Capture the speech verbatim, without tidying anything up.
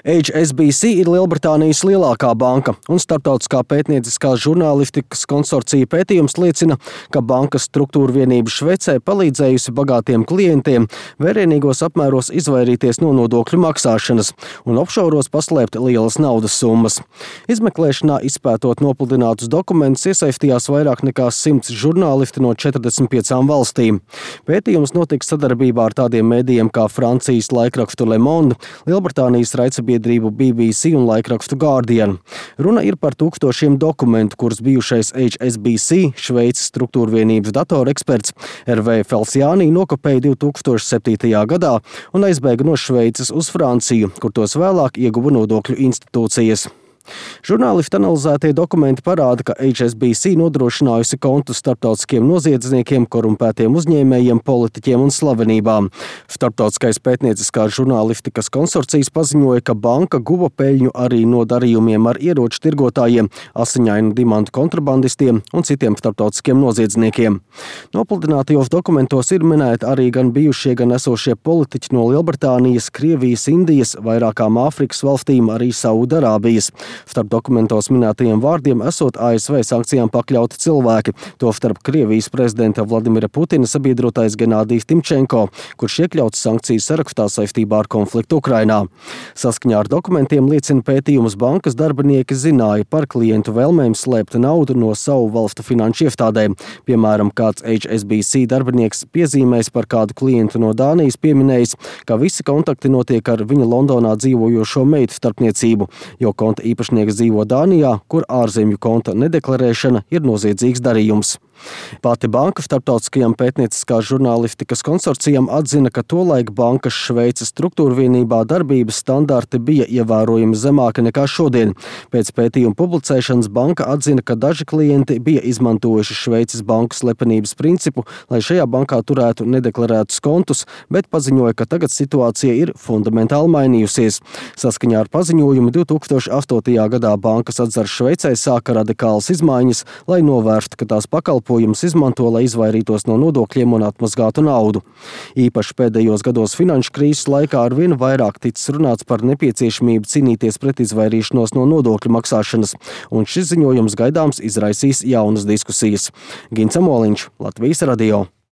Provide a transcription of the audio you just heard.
H S B C ir Lielbritānijas lielākā banka, un starptautiskā pētnieciskās žurnālistikas konsorcija pētījums liecina, ka bankas struktūra vienība Šveicē palīdzējusi bagātiem klientiem vērienīgos apmēros izvairīties no nodokļu maksāšanas un offšoros paslēpt lielas naudas summas. Izmeklēšanā izpētot nopludinātus dokumentus iesaistījās vairāk nekā simts žurnālisti no četrdesmit piecām valstīm. Pētījums notiks sadarbībā ar tādiem mēdījiem kā Francijas laikrakstu Le Monde, Lielbritānijas raidsabiedrību B B C un laikrakstu Guardian. Runa ir par tūkstošiem dokumentu, kurus bijušais H S B C, Šveices struktūrvienības datoreksperts Hervé Felciani nokopēja divi tūkstoši septītajā gadā un aizbēga no Šveices uz Franciju, kur tos vēlāk ieguva nodokļu institūcijas. Žurnālisti analizētie dokumenti parāda, ka H S B C nodrošinājusi kontus starptautiskiem noziedzniekiem, korumpētiem uzņēmējiem, politiķiem un slavenībām. Starptautiskais pētnieciskās žurnālistikas konsorcijas paziņoja, ka banka guva peļņu arī no darījumiem ar ieroču tirgotājiem, asiņainu dimantu kontrabandistiem un citiem starptautiskiem noziedzniekiem. Nopludinātajos dokumentos ir minēti arī gan bijušie, gan esošie politiķi no Lielbritānijas, Krievijas, Indijas, vairākām Āfrikas valstīm, arī Saudarābijas. Starp dokumentos minētajiem vārdiem esot A S V sankcijām pakļauti cilvēki, tostarp Krievijas prezidenta Vladimira Putina sabiedrotais Genādijs Timčenko, kurš iekļauts sankciju sarakstā saistībā ar konfliktu Ukrainā. Saskaņā ar dokumentiem liecina pētījums, bankas darbinieki zināja par klientu vēlmēm slēpt naudu no savu valstu finanšu iestādēm. Piemēram, kāds H S B C darbinieks piezīmēs par kādu klientu no Dānijas pieminējis, ka visi kontakti notiek ar viņa Londonā dzīvojošo meitu starpniecību, jo konta īpaši Īpašnieks dzīvo Dānijā, kur ārzemju konta nedeklarēšana ir noziedzīgs darījums. Pati banka starptautiskajam pētnieciskās žurnālistikas konsorcijam atzina, ka tolaik bankas Šveices struktūrvienībā darbības standarti bija ievērojami zemāki nekā šodien. Pēc pētījuma publicēšanas banka atzina, ka daži klienti bija izmantojuši Šveices banku slepenības principu, lai šajā bankā turētu nedeklarētus kontus, bet paziņoja, ka tagad situācija ir fundamentāli mainījusies. Saskaņā ar paziņojumu divi tūkstoši astotajā gadā bankas atzars Šveicē sāka radikālas izmaiņas, lai novērstu, ka tās pakalpojumus izmanto, lai izvairītos no nodokļiem un atmazgātu naudu. Īpaši pēdējos gados finanšu krīzes laikā arvien vairāk ticis runāts par nepieciešamību cīnīties pret izvairīšanos no nodokļu maksāšanas, un šis ziņojums gaidāms izraisīs jaunas diskusijas. Gins Amoliņš, Latvijas radio.